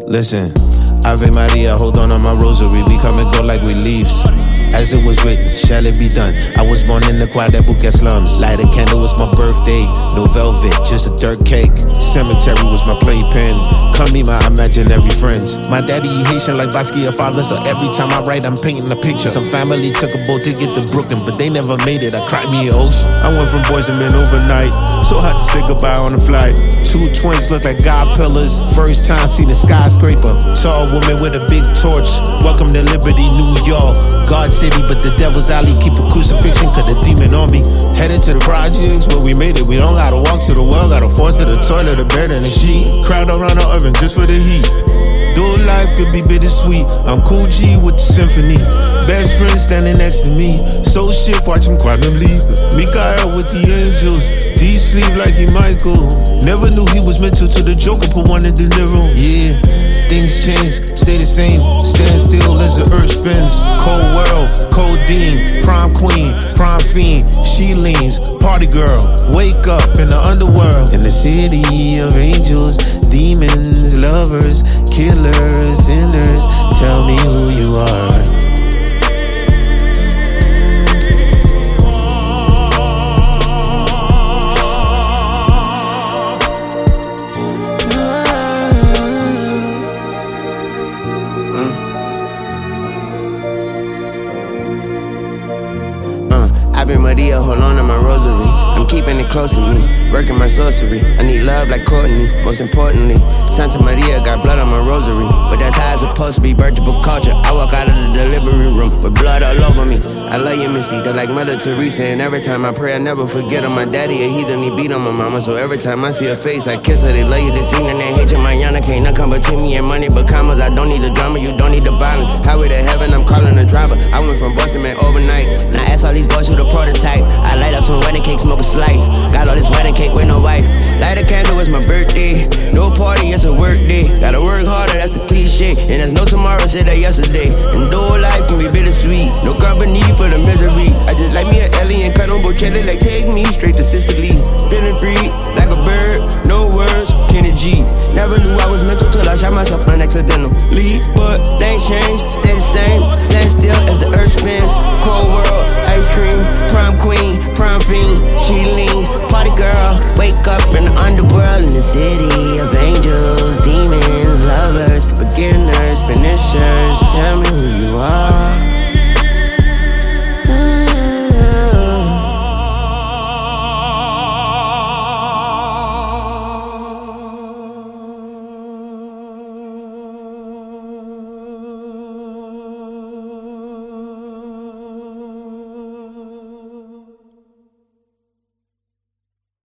Listen, Ave Maria, hold on my rosary. We come and go like we leaves. As it was written, shall it be done? I was born in the Quadruple slums. Light a candle was my birthday. No velvet, just a dirt cake. Cemetery was my playpen. Come be my imaginary friends. My daddy Haitian like Basquiat father, so every time I write, I'm painting a picture. Some family took a boat to get to Brooklyn, but they never made it. I cried me an ocean. I went from boys and men overnight. So hard to say goodbye on the flight. Two twins look like God pillars. First time see the skyscraper. Tall woman with a big torch. Welcome to Liberty, New York. God City, but the devil's alley. Keep a crucifixion, cause the demon on me. Headed to the projects where we made it. We don't gotta walk to the well, gotta force to the toilet, the bed, and the sheet. Crowd around the oven just for the heat. Though life could be bittersweet, I'm Cool G with the symphony. Best friend standing next to me. So shit, watch him quantum leap. Mikael with the angels. Deep sleep like he Michael. Never knew he was mental to the Joker, put one in De Niro. Yeah, things change, stay the same. Stand still as the earth spins. Cold world, codeine, prom queen, prom fiend. She leans, party girl. Wake up in the underworld. In the city of angels, demons, lovers, killers, sinners. Tell me who you are. Ave Maria, hold on to my rosary. I'm keeping it close to me, working my sorcery. I need love like Courtney, most importantly. Santa Maria got blood on my rosary, but that's how it's supposed to be. Birth of culture. I walk out of the delivery room with blood all over me. I love you, Missy, they're like Mother Teresa. And every time I pray, I never forget her. My daddy a heathen, he beat on my mama. So every time I see her face, I kiss her. They love you, they sing and they hate you. Mariana can't not come between me and money but commas. I don't need the drama, you don't need the violence. Highway to heaven, I'm calling the driver. I went from Boston, man, overnight. Now I ask all these boys who the prototype. I light up some wedding cake, smoke a slice. Got all this wedding cake with no wife. Light a candle, it's my birthday. No party, it's a work day. Gotta work harder, that's the cliche. And there's no tomorrow, said that yesterday. And though life can be bittersweet, no company for the misery. I just like me an alien, cut on Bocelli, like take me straight to Sicily. Feeling free, like a bird, no words, Kenny G. Never knew I was mental till I shot myself unaccidentally. But things change, stay the same. Stand still as the earth spins. Cold world, ice cream, prom queen, prom fiend. She leans, party girl. Wake up in the underworld in the city of angels, demons, lovers, beginners, finishers.